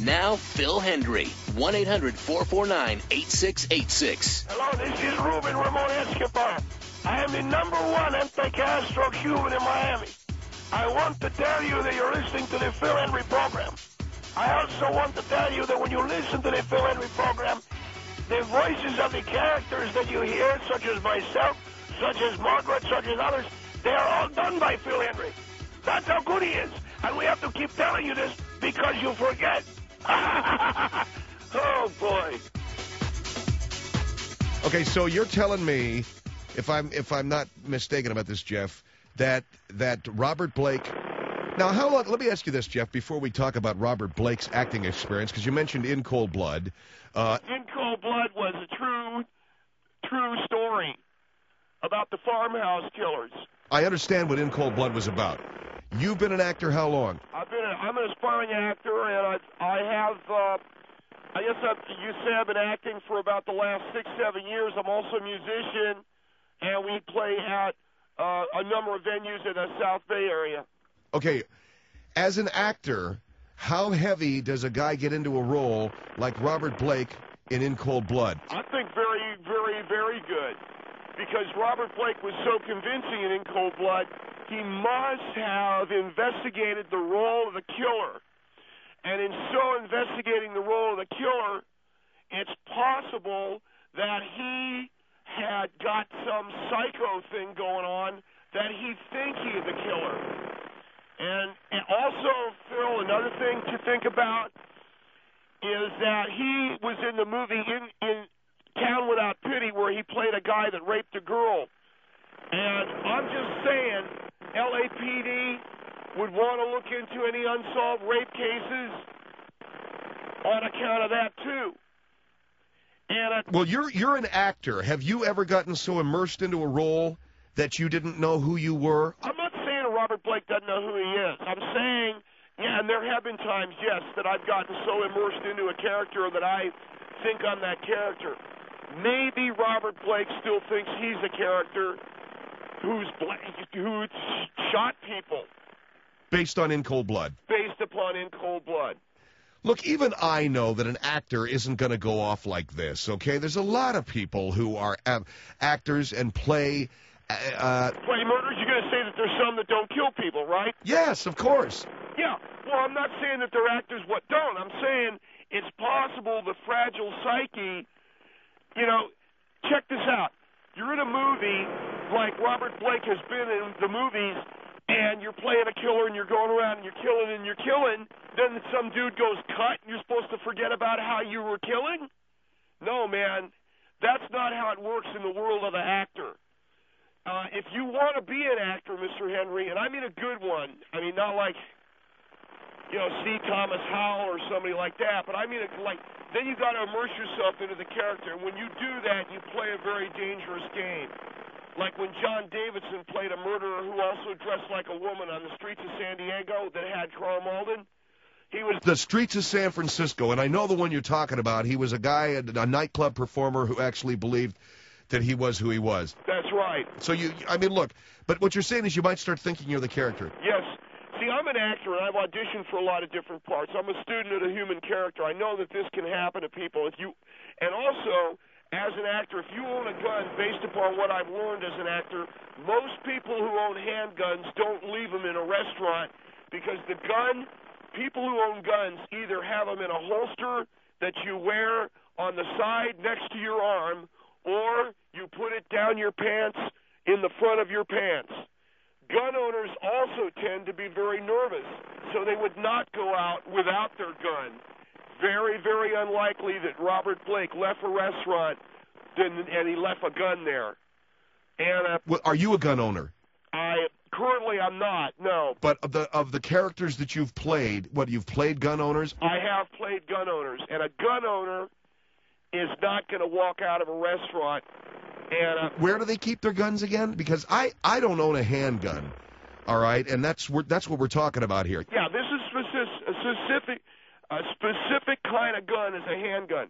Now, Phil Hendry, 1-800-449-8686. Hello, this is Ruben Ramon Escobar. I am the #1 anti-Castro Cuban in Miami. I want to tell you that you're listening to the Phil Hendry program. I also want to tell you that when you listen to the Phil Hendry program, the voices of the characters that you hear, such as myself, such as Margaret, such as others, they are all done by Phil Hendry. That's how good he is. And we have to keep telling you this because you forget. Oh, boy. Okay, so you're telling me, if I'm not mistaken about this, Jeff, that Robert Blake. Now, how long? Let me ask you this, Jeff, before we talk about Robert Blake's acting experience, because you mentioned In Cold Blood. In Cold Blood was a true story about the farmhouse killers. I understand what In Cold Blood was about. You've been an actor how long? I'm an aspiring actor, and I have. I guess you say I've been acting for about the last 6-7 years. I'm also a musician, and we play at a number of venues in the South Bay area. Okay, as an actor, how heavy does a guy get into a role like Robert Blake in Cold Blood? I think very, very, very good, because Robert Blake was so convincing in Cold Blood. He must have investigated the role of the killer. And in so investigating the role of the killer, it's possible that he had got some psycho thing going on that he thinks he is the killer. And also, Phil, another thing to think about is that he was in the movie in Town Without Pity, where he played a guy that raped a girl. And I'm just saying, LAPD would want to look into any unsolved rape cases on account of that, too. And well, you're an actor. Have you ever gotten so immersed into a role that you didn't know who you were? I'm not saying Robert Blake doesn't know who he is. I'm saying, yeah, and there have been times, yes, that I've gotten so immersed into a character that I think I'm that character. Maybe Robert Blake still thinks he's a character who shot people. Based on In Cold Blood. Based upon In Cold Blood. Look, even I know that an actor isn't going to go off like this, okay? There's a lot of people who are actors and play murders. You're going to say that there's some that don't kill people, right? Yes, of course. Yeah. Well, I'm not saying that they're actors what don't. I'm saying it's possible the fragile psyche, check this out. You're in a movie like Robert Blake has been in the movies, and you're playing a killer, and you're going around, and you're killing, then some dude goes cut, and you're supposed to forget about how you were killing? No, man. That's not how it works in the world of the actor. If you want to be an actor, Mr. Henry, and I mean a good one, I mean not like, C. Thomas Howell or somebody like that, but I mean then you got to immerse yourself into the character, and when you do that, you play a very dangerous game. Like when John Davidson played a murderer who also dressed like a woman on the streets of San Diego that had Carl Malden. He was the streets of San Francisco, and I know the one you're talking about. He was a guy, a nightclub performer who actually believed that he was who he was. That's right. So look, but what you're saying is you might start thinking you're the character. Yes. See, I'm an actor, and I've auditioned for a lot of different parts. I'm a student of the human character. I know that this can happen to people. And also, as an actor, if you own a gun, based upon what I've learned as an actor, most people who own handguns don't leave them in a restaurant because people who own guns either have them in a holster that you wear on the side next to your arm, or you put it down your pants in the front of your pants. Gun owners also tend to be very nervous, so they would not go out without their gun. Very, very unlikely that Robert Blake left a restaurant and he left a gun there. And are you a gun owner? Currently I'm not, no. But of the characters that you've played, you've played gun owners? I have played gun owners, and a gun owner is not going to walk out of a restaurant. And where do they keep their guns again? Because I don't own a handgun, all right, and that's what we're talking about here. Yeah, this is a specific kind of gun is a handgun,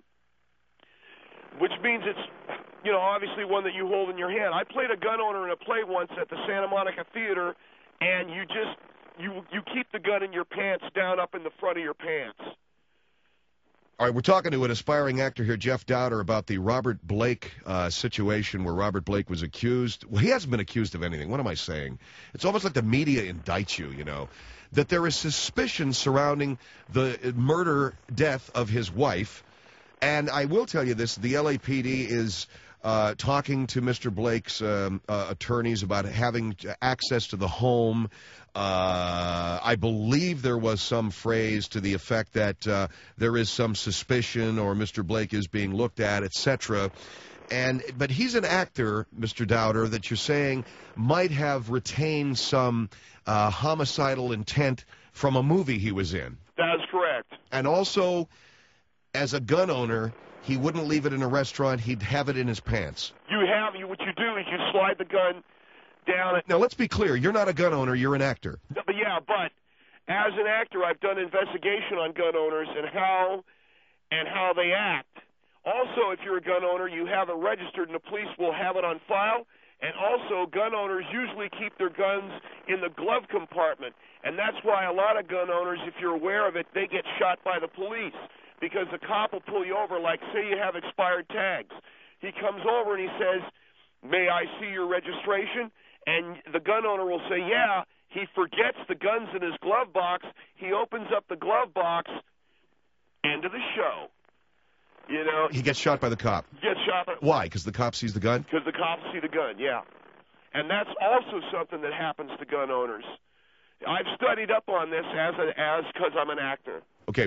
which means it's obviously one that you hold in your hand. I played a gun owner in a play once at the Santa Monica Theater, and you keep the gun in your pants down up in the front of your pants. All right, we're talking to an aspiring actor here, Jeff Dowder, about the Robert Blake situation where Robert Blake was accused. Well, he hasn't been accused of anything. What am I saying? It's almost like the media indicts you, you know, that there is suspicion surrounding the murder, death of his wife. And I will tell you this, the LAPD is talking to Mr. Blake's attorneys about having access to the home. I believe there was some phrase to the effect that there is some suspicion or Mr. Blake is being looked at, etc. But he's an actor, Mr. Dowder, that you're saying might have retained some homicidal intent from a movie he was in. That is correct. And also, as a gun owner, he wouldn't leave it in a restaurant. He'd have it in his pants. What you do is you slide the gun down. Now, let's be clear. You're not a gun owner. You're an actor. But as an actor, I've done investigation on gun owners and how they act. Also, if you're a gun owner, you have it registered, and the police will have it on file. And also, gun owners usually keep their guns in the glove compartment. And that's why a lot of gun owners, if you're aware of it, they get shot by the police. Because the cop will pull you over, like say you have expired tags. He comes over and he says, "May I see your registration?" And the gun owner will say, "Yeah." He forgets the guns in his glove box. He opens up the glove box. End of the show. You know. He gets shot by the cop. Gets shot by. Why? Because the cop sees the gun? Because the cops see the gun, yeah. And that's also something that happens to gun owners. I've studied up on this because I'm an actor. Okay,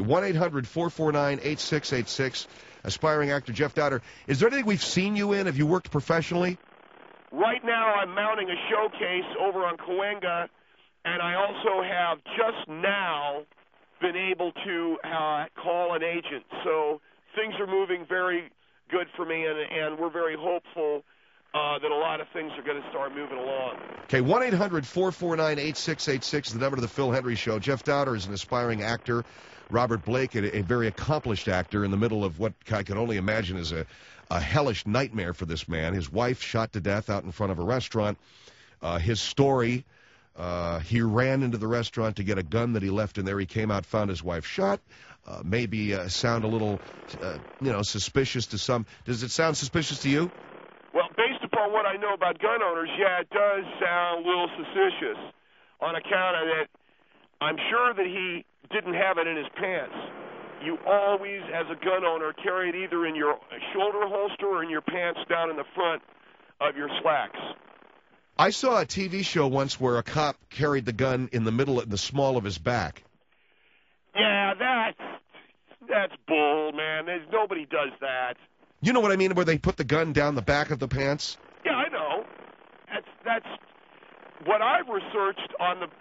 1-800-449-8686. Aspiring actor Jeff Dowder. Is there anything we've seen you in? Have you worked professionally? Right now I'm mounting a showcase over on Cahuenga, and I also have just now been able to call an agent. So things are moving very good for me, and we're very hopeful that a lot of things are going to start moving along. Okay, 1-800-449-8686 is the number to the Phil Hendrie Show. Jeff Dowder is an aspiring actor. Robert Blake, a very accomplished actor in the middle of what I can only imagine is a hellish nightmare for this man. His wife shot to death out in front of a restaurant. His story, he ran into the restaurant to get a gun that he left in there. He came out, found his wife shot. Maybe sound a little, suspicious to some. Does it sound suspicious to you? Well, based upon what I know about gun owners, yeah, it does sound a little suspicious on account of that. I'm sure that he didn't have it in his pants. You always, as a gun owner, carry it either in your shoulder holster or in your pants down in the front of your slacks. I saw a TV show once where a cop carried the gun in the small of his back. Yeah, that's bull, man. Nobody does that. You know what I mean, where they put the gun down the back of the pants? Yeah, I know. That's what I've researched on the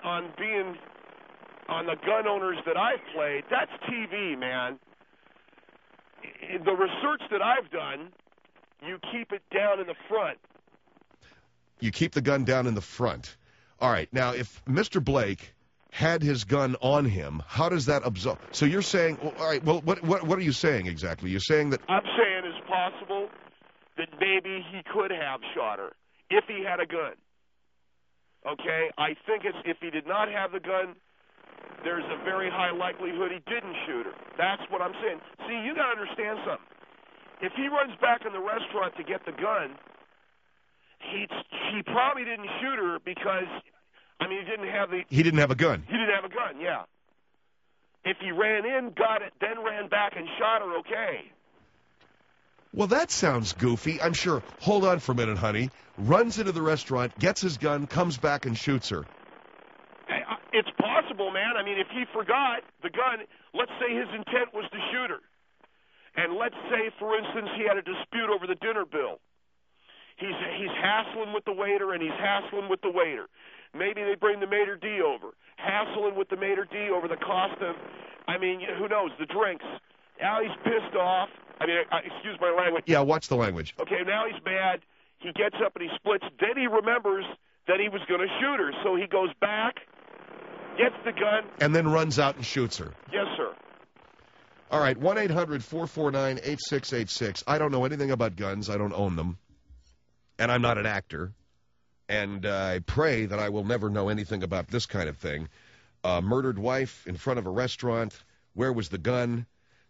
gun owners that I've played. That's TV, man. The research that I've done, you keep it down in the front. You keep the gun down in the front. All right. Now, if Mr. Blake had his gun on him, how does that absolve? So you're saying, well, all right, well, what are you saying exactly? You're saying that... I'm saying it's possible that maybe he could have shot her if he had a gun. Okay? I think if he did not have the gun, there's a very high likelihood he didn't shoot her. That's what I'm saying. See, you got to understand something. If he runs back in the restaurant to get the gun, he probably didn't shoot her because... he didn't have a gun. He didn't have a gun, yeah. If he ran in, got it, then ran back and shot her, okay. Well, that sounds goofy. I'm sure. Hold on for a minute, honey. Runs into the restaurant, gets his gun, comes back and shoots her. It's possible, man. If he forgot the gun, let's say his intent was to shoot her. And let's say, for instance, he had a dispute over the dinner bill. He's hassling with the waiter, and he's hassling with the waiter. Maybe they bring the maitre d' over, hassling with the maitre d' over the cost of, who knows, the drinks. Now he's pissed off. Excuse my language. Yeah, watch the language. Okay, now he's mad. He gets up and he splits. Then he remembers that he was going to shoot her. So he goes back, gets the gun. And then runs out and shoots her. Yes, sir. All right, 1-800-449-8686. I don't know anything about guns. I don't own them. And I'm not an actor. And I pray that I will never know anything about this kind of thing. Murdered wife in front of a restaurant. Where was the gun?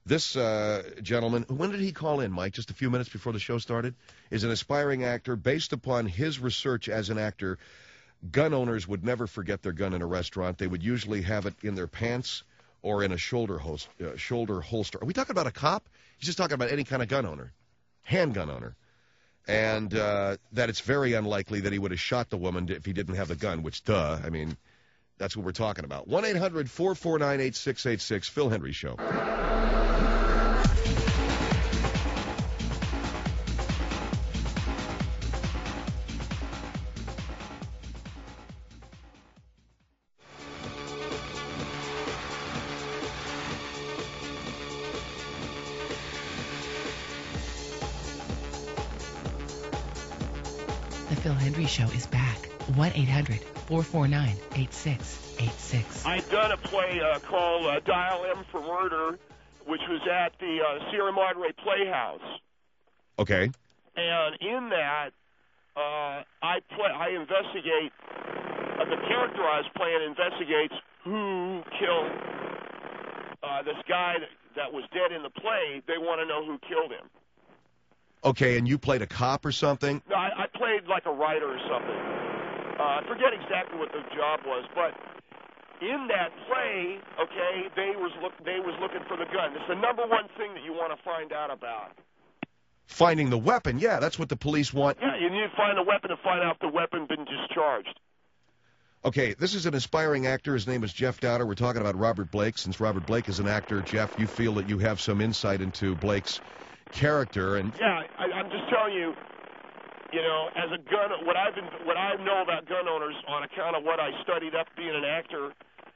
This gentleman, when did he call in, Mike? Just a few minutes before the show started? Is an aspiring actor. Based upon his research as an actor, gun owners would never forget their gun in a restaurant. They would usually have it in their pants or in a shoulder holster. Are we talking about a cop? He's just talking about any kind of gun owner, handgun owner. And that it's very unlikely that he would have shot the woman if he didn't have the gun, which, duh, I mean, that's what we're talking about. 1-800-449-8686, Phil Hendrie Show. The Phil Hendrie Show is back. 1-800-449-8686. I'd done a play called Dial M for Murder, which was at the Sierra Madre Playhouse. Okay. And in that, I investigate. The character I was playing investigates who killed this guy that was dead in the play. They want to know who killed him. Okay, and you played a cop or something? No, I played like a writer or something. I forget exactly what the job was, but in that play, okay, they was looking for the gun. It's the number one thing that you want to find out about. Finding the weapon, yeah, that's what the police want. Yeah, you need to find the weapon and find out if the weapon been discharged. Okay, this is an aspiring actor. His name is Jeff Dowder. We're talking about Robert Blake. Since Robert Blake is an actor, Jeff, you feel that you have some insight into Blake's character. And yeah, I'm just telling you, you know, as a gun, what I know about gun owners on account of what I studied up being an actor,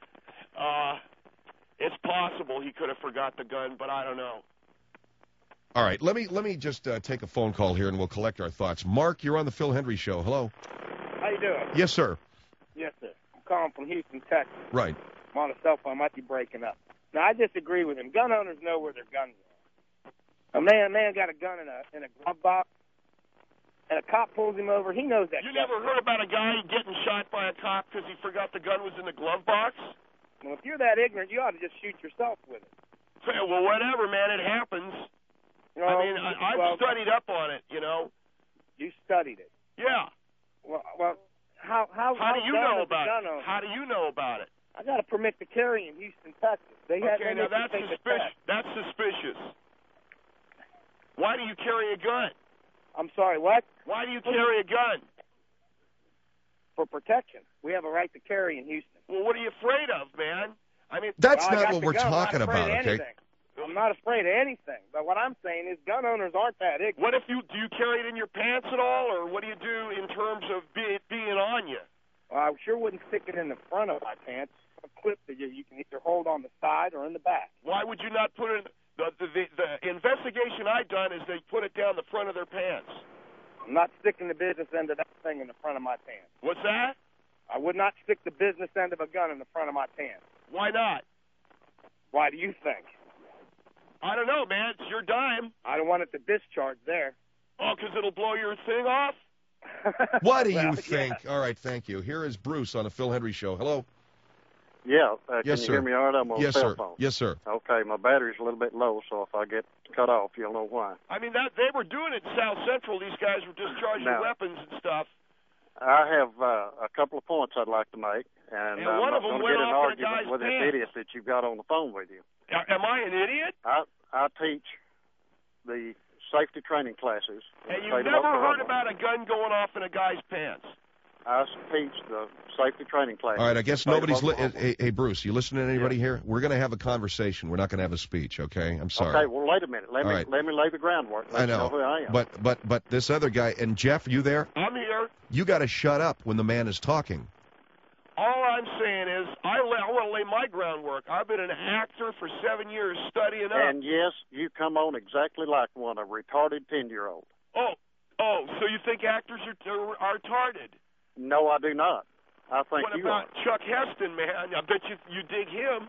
it's possible he could have forgot the gun, but I don't know. All right, let me just take a phone call here, and we'll collect our thoughts. Mark, you're on the Phil Hendrie Show. Hello. How you doing? Yes, sir. Yes, sir. I'm calling from Houston, Texas. Right. I'm on a cell phone. I might be breaking up. Now, I disagree with him. Gun owners know where their guns are. A man got a gun in a glove box, and a cop pulls him over. He knows that. You never heard about a guy getting shot by a cop because he forgot the gun was in the glove box? Well, if you're that ignorant, you ought to just shoot yourself with it. Well, whatever, man. It happens. You know, I mean, I've studied up on it, you know. You studied it. Yeah. Well, how do you know about it? Owner? How do you know about it? I got a permit to carry in Houston, Texas. Okay, now that's suspicious. That's suspicious. Why do you carry a gun? I'm sorry, what? Why do you carry a gun? For protection. We have a right to carry in Houston. Well, what are you afraid of, man? I mean, that's not what we're talking about, okay? I'm not afraid of anything. But what I'm saying is gun owners aren't that ignorant. What if do you carry it in your pants at all, or what do you do in terms of it being on you? Well, I sure wouldn't stick it in the front of my pants. A clip that you can either hold on the side or in the back. Why would you not put it? The investigation I done is they put it down the front of their pants. I'm not sticking the business end of that thing in the front of my pants. What's that? I would not stick the business end of a gun in the front of my pants. Why not? Why do you think? I don't know, man. It's your dime. I don't want it to discharge there. Oh, because it'll blow your thing off? What do you think? Yeah. All right, thank you. Here is Bruce on the Phil Hendrie Show. Hello. Yeah, yes, can sir. you hear me all right? I'm on cell phone. Yes, sir. Okay, my battery's a little bit low, so if I get cut off, you'll know why. I mean, they were doing it in South Central. These guys were discharging weapons and stuff. I have a couple of points I'd like to make, and I'm not going to get an argument with this idiot that you've got on the phone with you. Am I an idiot? I teach the safety training classes. And you've never heard about a gun going off in a guy's pants? I teach the safety training classes. All right, I guess nobody's... Hey, Bruce, you listening to anybody here? We're going to have a conversation. We're not going to have a speech, okay? I'm sorry. Okay, well, wait a minute. Let me lay the groundwork. I know. Who I am. But this other guy... And, Jeff, you there? I'm here. You got to shut up when the man is talking. All I'm saying is I want to lay my groundwork. I've been an actor for 7 years studying up. And, yes, you come on exactly like one, a retarded 10-year-old. Oh, so you think actors are retarded? No, I do not. I think what you about are. Chuck Heston, man? I bet you dig him.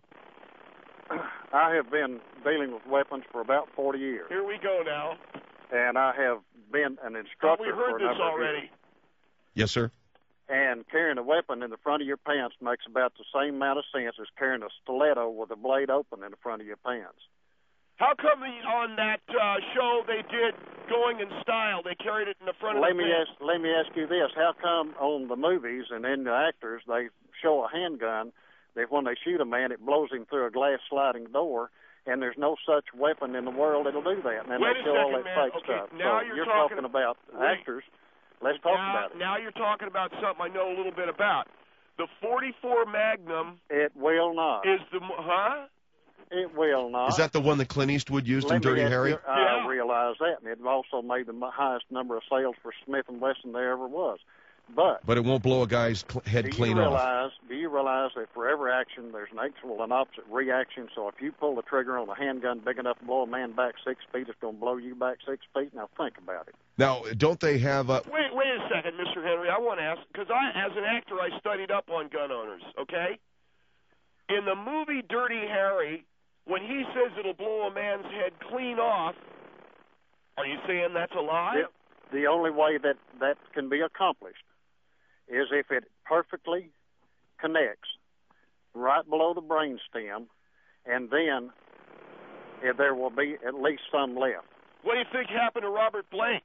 I have been dealing with weapons for about 40 years. Here we go now. And I have been an instructor we heard for a this number already. of years. Yes, sir. And carrying a weapon in the front of your pants makes about the same amount of sense as carrying a stiletto with the blade open in the front of your pants. How come on that show they did Going in Style, they carried it in the front of the van? Let me ask you this. How come on the movies and in the actors they show a handgun that when they shoot a man it blows him through a glass sliding door, and there's no such weapon in the world that'll do that? And then they show all that fake stuff. Now so you're talking about actors. Let's talk about it. Now you're talking about something I know a little bit about. The 44 Magnum. It will not. Is the huh? It will not. Is that the one that Clint Eastwood used in Dirty Harry? I realize that, and it also made the highest number of sales for Smith & Wesson there ever was. But it won't blow a guy's head clean off. Do you realize that for every action, there's an equal and opposite reaction? So if you pull the trigger on a handgun big enough to blow a man back 6 feet, it's going to blow you back 6 feet. Now think about it. Now, don't they have a... Wait a second, Mr. Henry. I want to ask, because as an actor, I studied up on gun owners, okay? In the movie Dirty Harry, when he says it'll blow a man's head clean off, are you saying that's a lie? The only way that can be accomplished is if it perfectly connects right below the brainstem, and then there will be at least some left. What do you think happened to Robert Blake?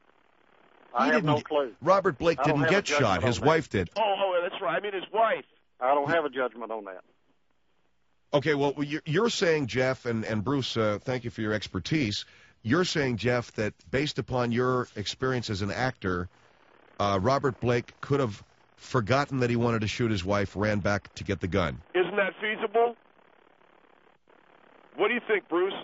I have no clue. Robert Blake didn't get shot. His wife did. Oh, that's right. I mean, his wife. I don't have a judgment on that. Okay, well, you're saying, Jeff, and Bruce, thank you for your expertise. You're saying, Jeff, that based upon your experience as an actor, Robert Blake could have forgotten that he wanted to shoot his wife, ran back to get the gun. Isn't that feasible? What do you think, Bruce?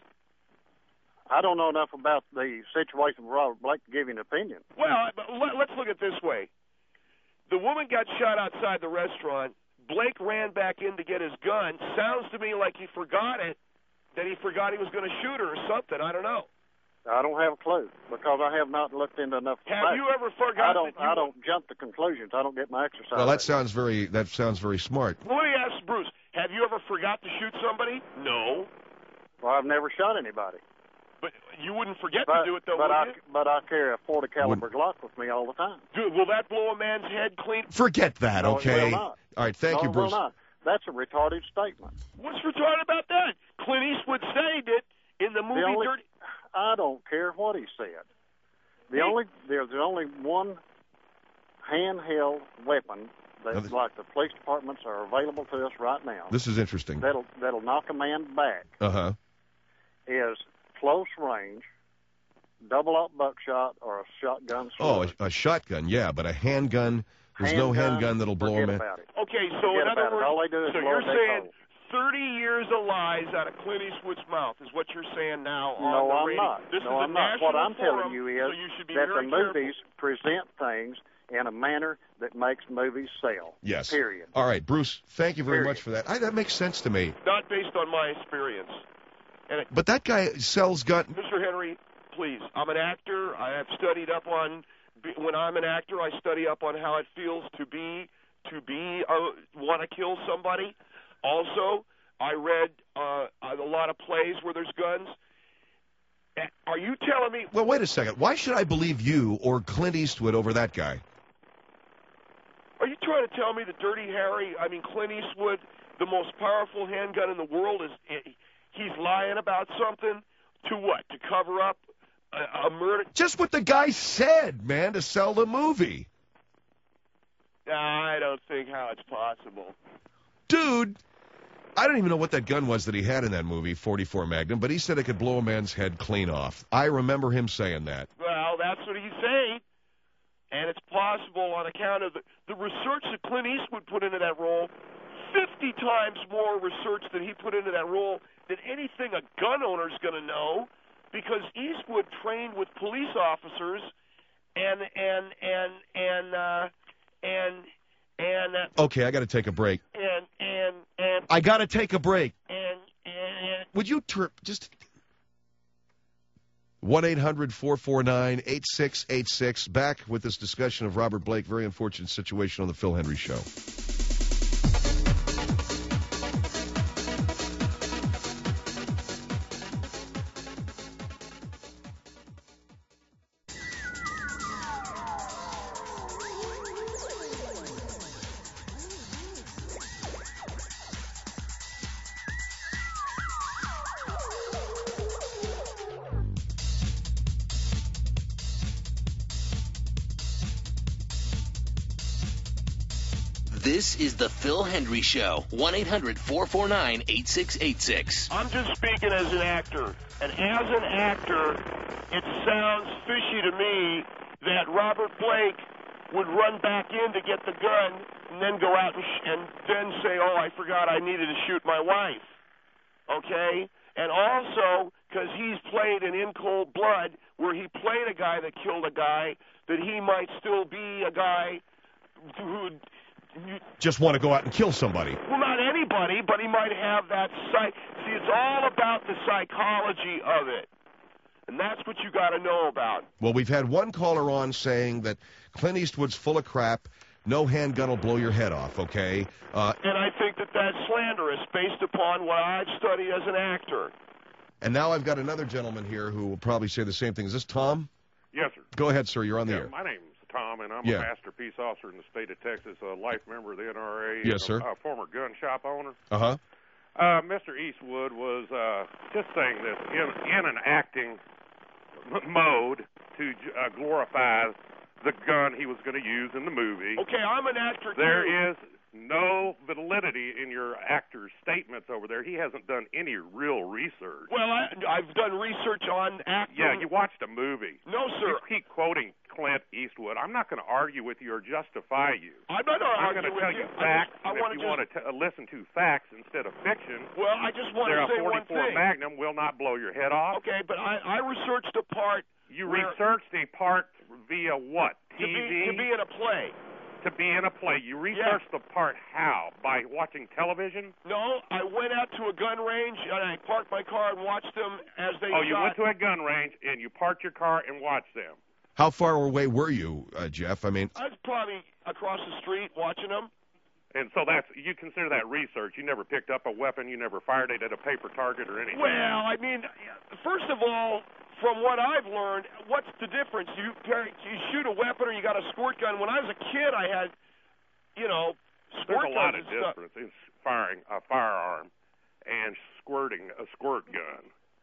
I don't know enough about the situation with Robert Blake to give you an opinion. Well, let's look at it this way. The woman got shot outside the restaurant. Blake ran back in to get his gun. Sounds to me like he forgot it, that he forgot he was going to shoot her or something. I don't know. I don't have a clue because I have not looked into enough. Have you ever forgotten? I don't jump to conclusions. I don't get my exercise. Well, that sounds very smart. Let me ask Bruce. Have you ever forgot to shoot somebody? No. Well, I've never shot anybody. But you wouldn't forget to do it, though, would you? But I carry a .40 caliber Glock with me all the time. Dude, will that blow a man's head clean? Forget that, no, okay? It will not. All right, thank you, Bruce. It will not. That's a retarded statement. What's retarded about that? Clint Eastwood said it in the movie Dirty... I don't care what he said. There's only one handheld weapon that, like the police departments are available to us right now. This is interesting. That'll knock a man back. Is close range, double-aught buckshot, or a shotgun sword. Oh, a shotgun, yeah, but a handgun. There's no handgun that'll blow a man. Okay, so in other words, all they do is so you're saying 30 years of lies out of Clint Eastwood's mouth is what you're saying now on the radio. No, I'm not. This no, is I'm not. What I'm forum, telling you is so you should be that very the movies present things in a manner that makes movies sell. Yes. Period. All right, Bruce, thank you very much for that. That makes sense to me. Not based on my experience. But that guy sells guns. Mr. Henry, please. I'm an actor. I have studied up on. When I'm an actor, I study up on how it feels to want to kill somebody. Also, I read a lot of plays where there's guns. Are you telling me? Well, wait a second. Why should I believe you or Clint Eastwood over that guy? Are you trying to tell me that Clint Eastwood, the most powerful handgun in the world, he's lying about something? To what? To cover up a murder? Just what the guy said, man, to sell the movie. I don't think how it's possible. Dude, I don't even know what that gun was that he had in that movie, 44 Magnum, but he said it could blow a man's head clean off. I remember him saying that. Well, that's what he's saying. And it's possible on account of the research that Clint Eastwood put into that role, 50 times more research that he put into that role than anything a gun owner's going to know, because Eastwood trained with police officers and okay, I got to take a break. I got to take a break. Would you just 1-800-449-8686. Back with this discussion of Robert Blake. Very unfortunate situation on the Phil Hendry Show. This is the Phil Hendry Show. 1-800-449-8686. I'm just speaking as an actor. And as an actor, it sounds fishy to me that Robert Blake would run back in to get the gun and then go out and then say, oh, I forgot I needed to shoot my wife. Okay? And also, because he's played in Cold Blood, where he played a guy that killed a guy, that he might still be a guy who Just want to go out and kill somebody. well, not anybody, but he might have that See, it's all about the psychology of it. And that's what you got to know about. Well, we've had one caller on saying that Clint Eastwood's full of crap. No handgun will blow your head off, okay? And I think that that's slanderous based upon what I've studied as an actor. And now I've got another gentleman here who will probably say the same thing. Is this Tom? Yes, sir. Go ahead, sir. You're on the air. My name's Tom, and I'm Yeah. a master peace officer in the state of Texas, a life member of the NRA, Yes, sir. a former gun shop owner. Uh-huh. Mr. Eastwood was just saying this in an acting mode to glorify the gun he was going to use in the movie. Okay, I'm an actor, too. There is no validity in your actor's statements over there. He hasn't done any real research. Well, I've done research on acting. Yeah, you watched a movie. No, sir. You keep quoting Clint Eastwood. I'm not going to argue with you or justify you. I'm not I'm arguing going to with tell you. you facts. I And if you want to listen to facts instead of fiction, Well, I just want there to say a one 44 thing. Magnum will not blow your head off. Okay, but I researched the part You where- researched a part via what? to TV? be in a play. To be in a play. You researched the part how? By watching television? No, I went out to a gun range and I parked my car and watched them as they Oh, you shot. went to a gun range and you parked your car and watched them. How far away were you, Jeff? I mean, I was probably across the street watching them. And so you consider that research. You never picked up a weapon. You never fired it at a paper target or anything. Well, I mean, first of all, from what I've learned, what's the difference? You shoot a weapon or you got a squirt gun. When I was a kid, I had, There's squirt a lot guns of and stuff. difference in firing a firearm and squirting a squirt gun.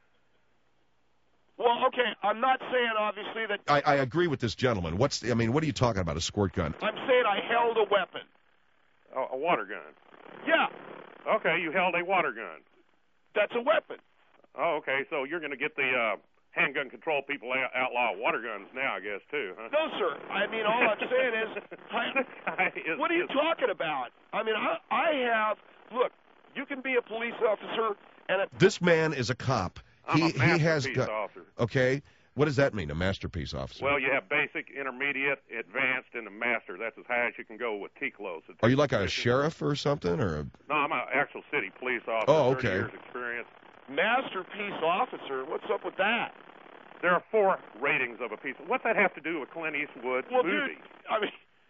Well, okay, I'm not saying obviously that. I agree with this gentleman. What are you talking about, a squirt gun? I'm saying I held a weapon. A water gun. Yeah, Okay, you held a water gun. that's a weapon. Oh, okay, so you're going to get the handgun control people outlaw water guns now, I guess, too, huh? No, sir. I mean, all I'm saying is, what are you talking about? I mean, I have. Look, you can be a police officer and a. This man is a cop. I'm a he has masterpiece got. officer. Okay. What does that mean, a masterpiece officer? Well, you have basic, intermediate, advanced, and a master. That's as high as you can go with TCLOS. Are you like a sheriff or something, or? No, I'm an actual city police officer. Oh, 30 okay. years experience. Masterpiece officer. What's up with that? There are 4 ratings of a piece. What's that have to do with Clint Eastwood's Well, movie? dude, I mean,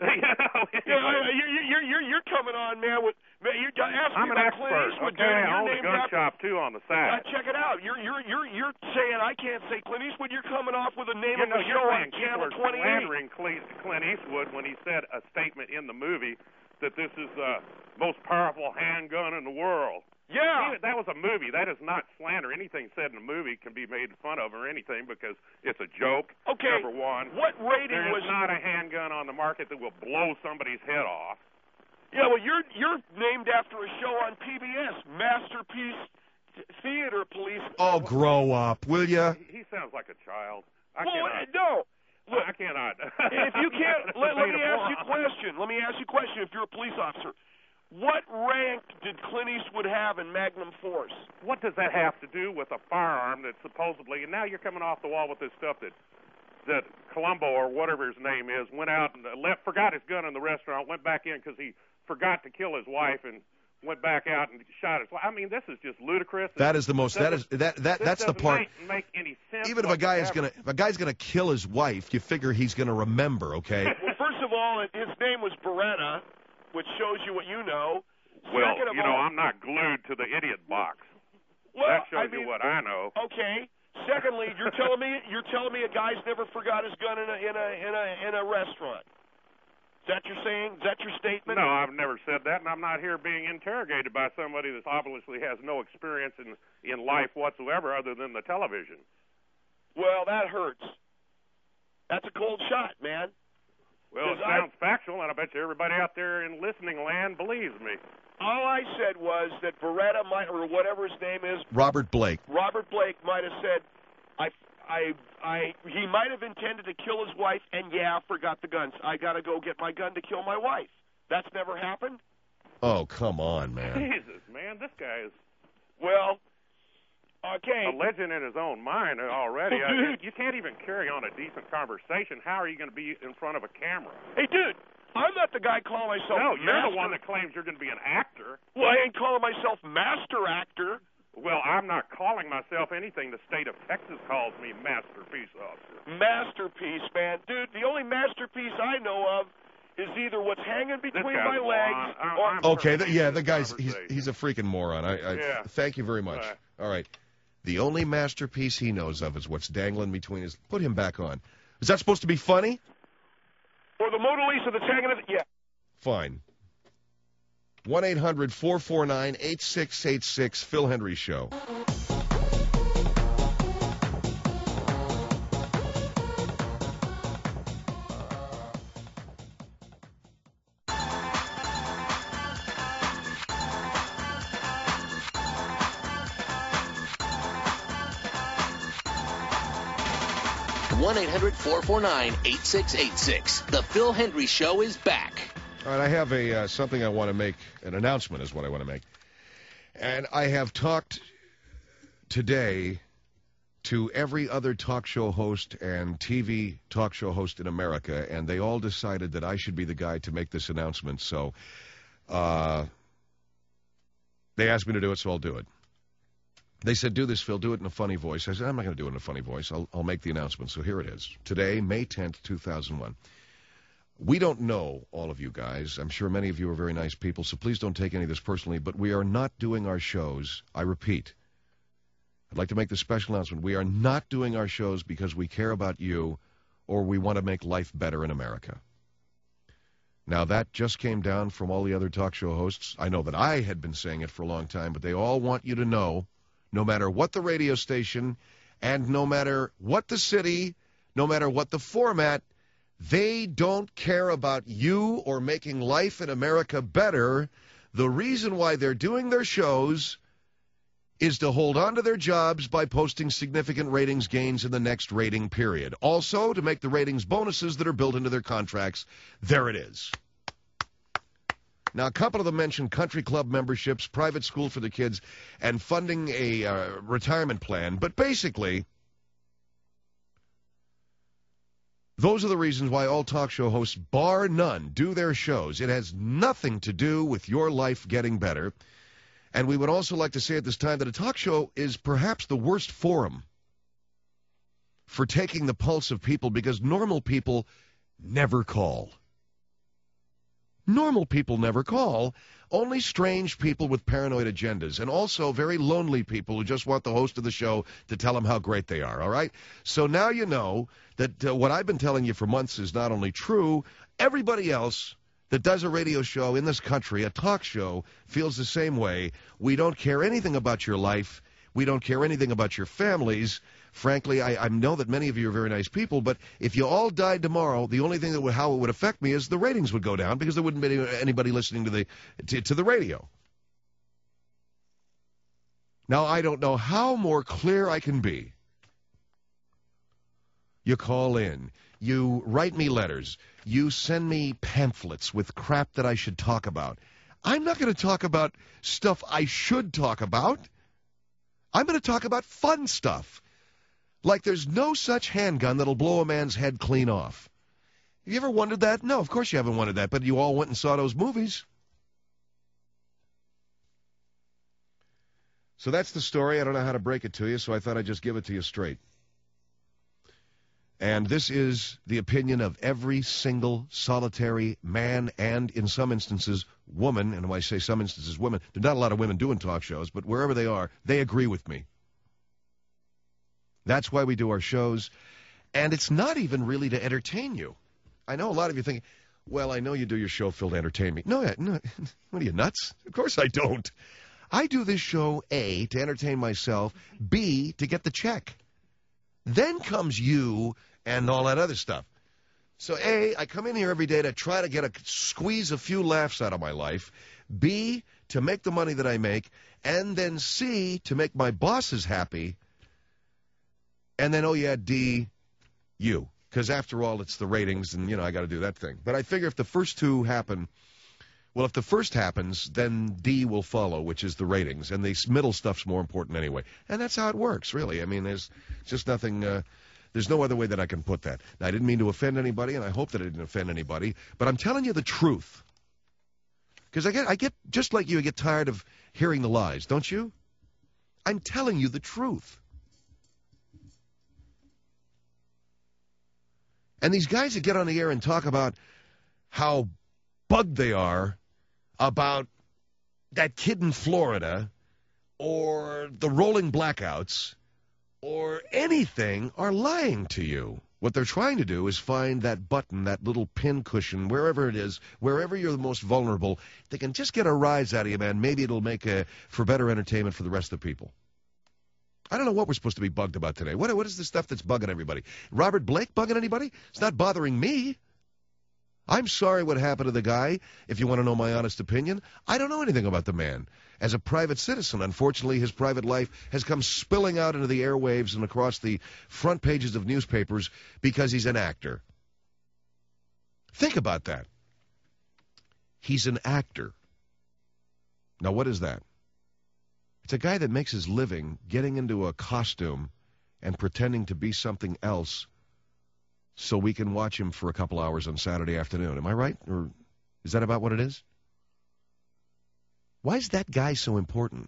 Anyway, you're coming on, man. With man, you're asking I'm me an about Clint expert. Eastwood, Okay, dude. I Your own a name's gun after- shop too on the side. Check it out. You're saying I can't say Clint Eastwood. You're coming off with the name of the you're show on saying Channel people are 28. slandering Clint Eastwood when he said a statement in the movie that this is the most powerful handgun in the world. Yeah. That was a movie. That is not slander. Anything said in a movie can be made fun of or anything because it's a joke, Okay. number one. What rating There was? is not a handgun on the market that will blow somebody's head off. Yeah. Well, you're named after a show on PBS, Masterpiece Theater Police. Oh, grow up, will ya? He sounds like a child. I Well, cannot. no. Look, I cannot. if you can't, It's let me debatable. ask you a question. Let me ask you a question. If you're a police officer, what rank did Clint Eastwood have in Magnum Force? What does that have to do with a firearm that supposedly, and now you're coming off the wall with this stuff that Columbo or whatever his name is went out and forgot his gun in the restaurant, went back in because he forgot to kill his wife and went back out and shot his wife. I mean, this is just ludicrous. That is the most. That's the part. Make any sense. Even if a guy's gonna kill his wife, you figure he's gonna remember, okay? Well, first of all, his name was Beretta, which shows you what you know. Well, Second of you know, all, I'm not glued to the idiot box. well, That shows I mean, you what I know. Okay. Secondly, you're telling me a guy's never forgot his gun in a restaurant. Is that your saying? Is that your statement? No, I've never said that, and I'm not here being interrogated by somebody that obviously has no experience in life whatsoever other than the television. Well, that hurts. That's a cold shot, man. Well, it sounds factual, and I bet you everybody out there in listening land believes me. All I said was that Beretta might, or whatever his name is, Robert Blake might have said, he might have intended to kill his wife, and forgot the guns. I got to go get my gun to kill my wife. That's never happened? Oh, come on, man. Jesus, man, this guy is Well, okay. a legend in his own mind already. Well, dude. You can't even carry on a decent conversation. How are you going to be in front of a camera? Hey, dude, I'm not the guy calling myself No, you're master. the one that claims you're going to be an actor. Well, I ain't calling myself master actor. Well, I'm not calling myself anything. The state of Texas calls me masterpiece officer. Masterpiece, man. Dude, the only masterpiece I know of is either what's hanging between my legs or... Okay, the guy's, he's a freaking moron. Yeah. Thank you very much. All right. The only masterpiece he knows of is what's dangling between his... Put him back on. Is that supposed to be funny? Or the Mona Lisa that's hanging... Yeah. Fine. 1-800-449-8686, Phil Hendry Show. One 1-800-449-8686. The Phil Hendry Show is back. All right, I have something I want to make. An announcement is what I want to make. And I have talked today to every other talk show host and TV talk show host in America, and they all decided that I should be the guy to make this announcement. So they asked me to do it, so I'll do it. They said, do this, Phil, do it in a funny voice. I said, I'm not going to do it in a funny voice. I'll make the announcement. So here it is. Today, May 10th, 2001. We don't know all of you guys. I'm sure many of you are very nice people, so please don't take any of this personally, but we are not doing our shows. I repeat, I'd like to make this special announcement. We are not doing our shows because we care about you or we want to make life better in America. Now, that just came down from all the other talk show hosts. I know that I had been saying it for a long time, but they all want you to know, no matter what the radio station and no matter what the city, no matter what the format, they don't care about you or making life in America better. The reason why they're doing their shows is to hold on to their jobs by posting significant ratings gains in the next rating period. Also, to make the ratings bonuses that are built into their contracts. There it is. Now, a couple of them mentioned country club memberships, private school for the kids, and funding a retirement plan. But basically, those are the reasons why all talk show hosts, bar none, do their shows. It has nothing to do with your life getting better. And we would also like to say at this time that a talk show is perhaps the worst forum for taking the pulse of people because normal people never call. Normal people never call. Only strange people with paranoid agendas, and also very lonely people who just want the host of the show to tell them how great they are, all right? So now you know that what I've been telling you for months is not only true, everybody else that does a radio show in this country, a talk show, feels the same way. We don't care anything about your life. We don't care anything about your families. Frankly, I know that many of you are very nice people, but if you all died tomorrow, the only thing that how it would affect me is the ratings would go down because there wouldn't be anybody listening to the radio. Now, I don't know how more clear I can be. You call in. You write me letters. You send me pamphlets with crap that I should talk about. I'm not going to talk about stuff I should talk about. I'm going to talk about fun stuff. Like there's no such handgun that'll blow a man's head clean off. Have you ever wondered that? No, of course you haven't wondered that, but you all went and saw those movies. So that's the story. I don't know how to break it to you, so I thought I'd just give it to you straight. And this is the opinion of every single solitary man and, in some instances, woman. And when I say some instances, women, there's not a lot of women doing talk shows, but wherever they are, they agree with me. That's why we do our shows. And it's not even really to entertain you. I know a lot of you think, well, I know you do your show, Phil, to entertain me. No, what are you, nuts? Of course I don't. I do this show, A, to entertain myself, B, to get the check. Then comes you and all that other stuff. So, A, I come in here every day to try to squeeze a few laughs out of my life. B, to make the money that I make. And then C, to make my bosses happy. And then, oh, yeah, D, you. Because after all, it's the ratings, and, I got to do that thing. But I figure if the first two happen, well, if the first happens, then D will follow, which is the ratings. And the middle stuff's more important anyway. And that's how it works, really. I mean, there's just nothing... There's no other way that I can put that. Now, I didn't mean to offend anybody, and I hope that I didn't offend anybody, but I'm telling you the truth. Because I get, just like you, I get tired of hearing the lies, don't you? I'm telling you the truth. And these guys that get on the air and talk about how bugged they are about that kid in Florida or the rolling blackouts or anything are lying to you. What they're trying to do is find that button, that little pin cushion, wherever it is, wherever you're the most vulnerable. They can just get a rise out of you, man. Maybe it'll make for better entertainment for the rest of the people. I don't know what we're supposed to be bugged about today. What is the stuff that's bugging everybody? Robert Blake bugging anybody? It's not bothering me. I'm sorry what happened to the guy. If you want to know my honest opinion, I don't know anything about the man. As a private citizen, unfortunately, his private life has come spilling out into the airwaves and across the front pages of newspapers because he's an actor. Think about that. He's an actor. Now, what is that? It's a guy that makes his living getting into a costume and pretending to be something else so we can watch him for a couple hours on Saturday afternoon. Am I right? Or is that about what it is? Why is that guy so important?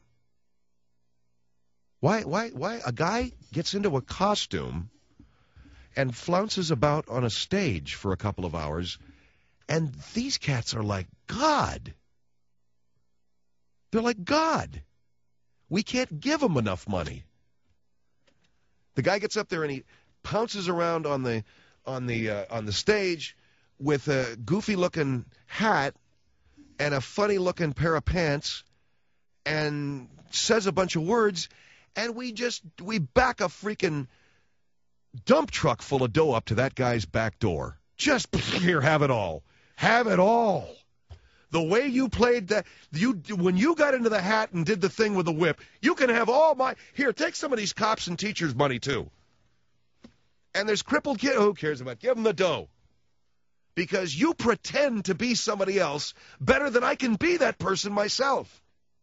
Why a guy gets into a costume and flounces about on a stage for a couple of hours, and these cats are like God. They're like God. We can't give them enough money. The guy gets up there and he pounces around on the stage with a goofy-looking hat and a funny-looking pair of pants and says a bunch of words, and we back a freaking dump truck full of dough up to that guy's back door. Just, here, have it all. Have it all. The way you played that, when you got into the hat and did the thing with the whip, you can have all my, here, take some of these cops and teachers' money, too. And there's crippled kids, who cares about it? Give them the dough. Because you pretend to be somebody else better than I can be that person myself.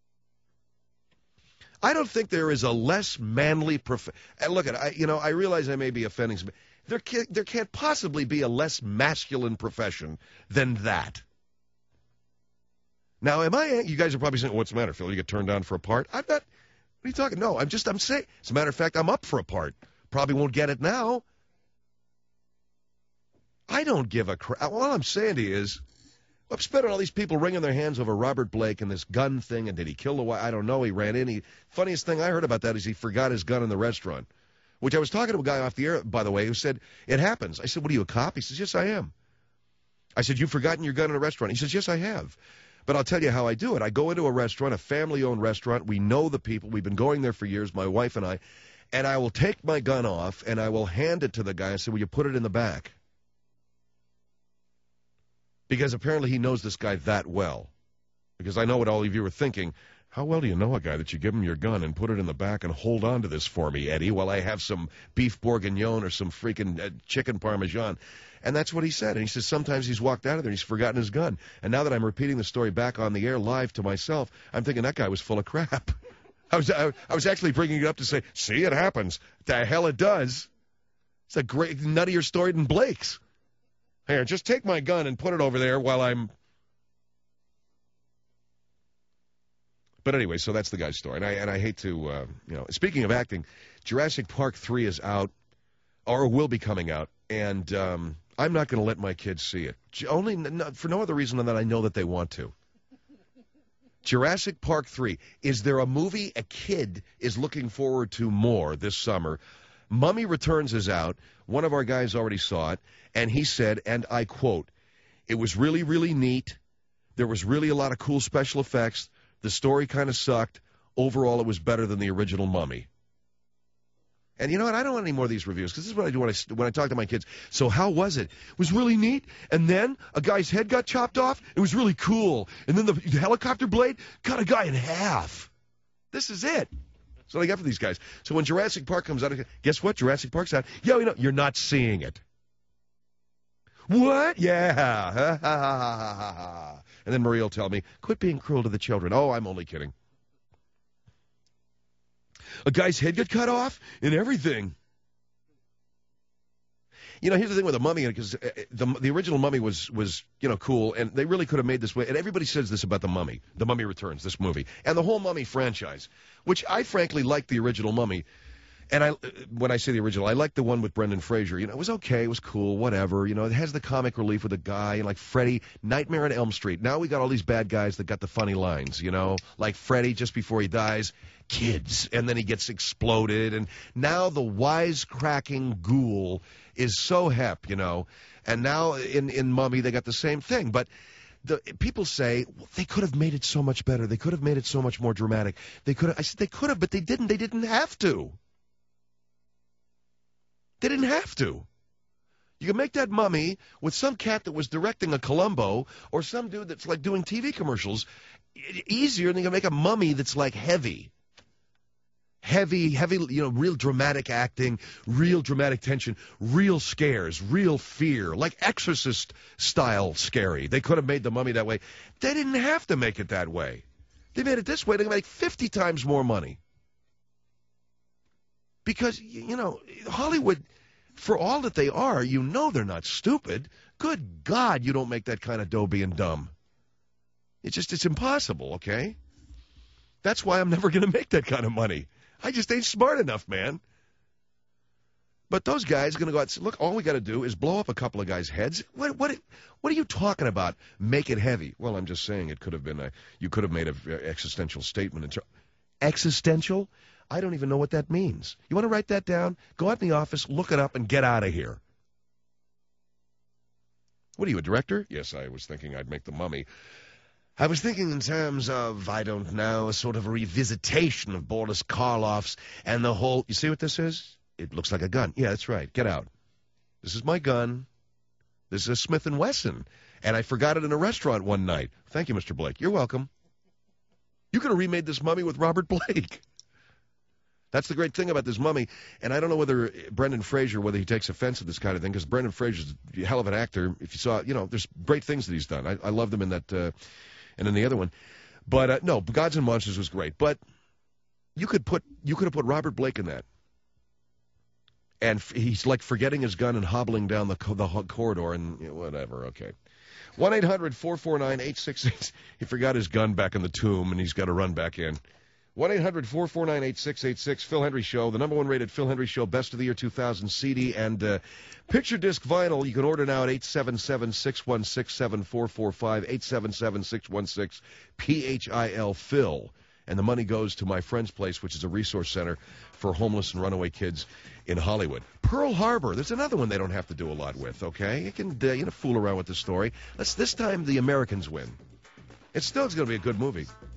I don't think there is a less manly and look at I realize I may be offending some. There can't possibly be a less masculine profession than that. Now, you guys are probably saying, what's the matter, Phil? You get turned down for a part? I'm not. What are you talking? No, I'm saying. As a matter of fact, I'm up for a part. Probably won't get it now. I don't give a crap. All I'm saying to you is, I'm spending all these people wringing their hands over Robert Blake and this gun thing, and did he kill the wife? I don't know. He ran in. Funniest thing I heard about that is he forgot his gun in the restaurant, which I was talking to a guy off the air, by the way, who said, it happens. I said, what are you, a cop? He says, yes, I am. I said, you've forgotten your gun in a restaurant? He says, yes, I have. But I'll tell you how I do it. I go into a restaurant, a family-owned restaurant. We know the people. We've been going there for years, my wife and I will take my gun off, and I will hand it to the guy and say, will you put it in the back? Because apparently he knows this guy that well. Because I know what all of you are thinking. How well do you know a guy that you give him your gun and put it in the back and hold on to this for me, Eddie, while I have some beef bourguignon or some freaking chicken parmesan? And that's what he said. And he says sometimes he's walked out of there and he's forgotten his gun. And now that I'm repeating the story back on the air live to myself, I'm thinking that guy was full of crap. I was actually bringing it up to say, see, it happens. The hell it does. It's a great, nuttier story than Blake's. Here, just take my gun and put it over there while I'm... But anyway, so that's the guy's story. And I hate to, speaking of acting, Jurassic Park 3 is out, or will be coming out, and I'm not going to let my kids see it. For no other reason than that I know that they want to. Jurassic Park 3. Is there a movie a kid is looking forward to more this summer? Mummy Returns is out. One of our guys already saw it, and he said, and I quote, it was really, really neat. There was really a lot of cool special effects. The story kind of sucked. Overall, it was better than the original Mummy. And you know what? I don't want any more of these reviews, because this is what I do when I talk to my kids. So how was it? It was really neat. And then a guy's head got chopped off. It was really cool. And then the helicopter blade cut a guy in half. This is it. That's what I got for these guys. So when Jurassic Park comes out, guess what? Jurassic Park's out. Yeah, we know. You're not seeing it. What? Yeah. And then Marie will tell me, quit being cruel to the children. Oh, I'm only kidding. A guy's head got cut off and everything. You know, here's the thing with the Mummy, because the original Mummy was cool, and they really could have made this way. And everybody says this about the Mummy Returns, this movie, and the whole Mummy franchise, which I frankly like the original Mummy. And when I say the original, I like the one with Brendan Fraser. You know, it was okay, it was cool, whatever. You know, it has the comic relief with the guy, like Freddy, Nightmare on Elm Street. Now we got all these bad guys that got the funny lines, you know, like Freddy just before he dies, kids, and then he gets exploded. And now the wisecracking ghoul is so hep, you know. And now in Mummy they got the same thing, but people say, well, they could have made it so much better. They could have made it so much more dramatic. I said they could have, but they didn't. They didn't have to. They didn't have to. You can make that Mummy with some cat that was directing a Columbo or some dude that's like doing TV commercials easier than you can make a Mummy that's like heavy, you know, real dramatic acting, real dramatic tension, real scares, real fear, like Exorcist style scary. They could have made the Mummy that way. They didn't have to make it that way. They made it this way. They can make 50 times more money. Because, you know, Hollywood, for all that they are, you know they're not stupid. Good God, you don't make that kind of dough being dumb. It's impossible, okay? That's why I'm never going to make that kind of money. I just ain't smart enough, man. But those guys are going to go out and say, look, all we got to do is blow up a couple of guys' heads. What are you talking about? Make it heavy. Well, I'm just saying it could have been you could have made an existential statement. Existential? I don't even know what that means. You want to write that down? Go out in the office, look it up, and get out of here. What are you, a director? Yes, I was thinking I'd make the Mummy. I was thinking in terms of, I don't know, a sort of a revisitation of Boris Karloff's and the whole... You see what this is? It looks like a gun. Yeah, that's right. Get out. This is my gun. This is a Smith & Wesson. And I forgot it in a restaurant one night. Thank you, Mr. Blake. You're welcome. You could have remade this Mummy with Robert Blake. That's the great thing about this Mummy, and I don't know whether Brendan Fraser, whether he takes offense at this kind of thing, because Brendan Fraser's a hell of an actor. If you saw, you know, there's great things that he's done. I loved him in that, and in the other one. But no, Gods and Monsters was great. But you could have put Robert Blake in that, and he's like forgetting his gun and hobbling down the corridor and you know, whatever. Okay. 1-800-449-8666. He forgot his gun back in the tomb, and he's got to run back in. 1-800-449-8686, Phil Hendry Show, the number one rated Phil Hendry Show, Best of the Year 2000 CD and picture disc vinyl. You can order now at 877-616-7445, 877-616-PHIL Phil. And the money goes to my friend's place, which is a resource center for homeless and runaway kids in Hollywood. Pearl Harbor, there's another one they don't have to do a lot with, okay? You can fool around with the story. This time the Americans win. It's still going to be a good movie.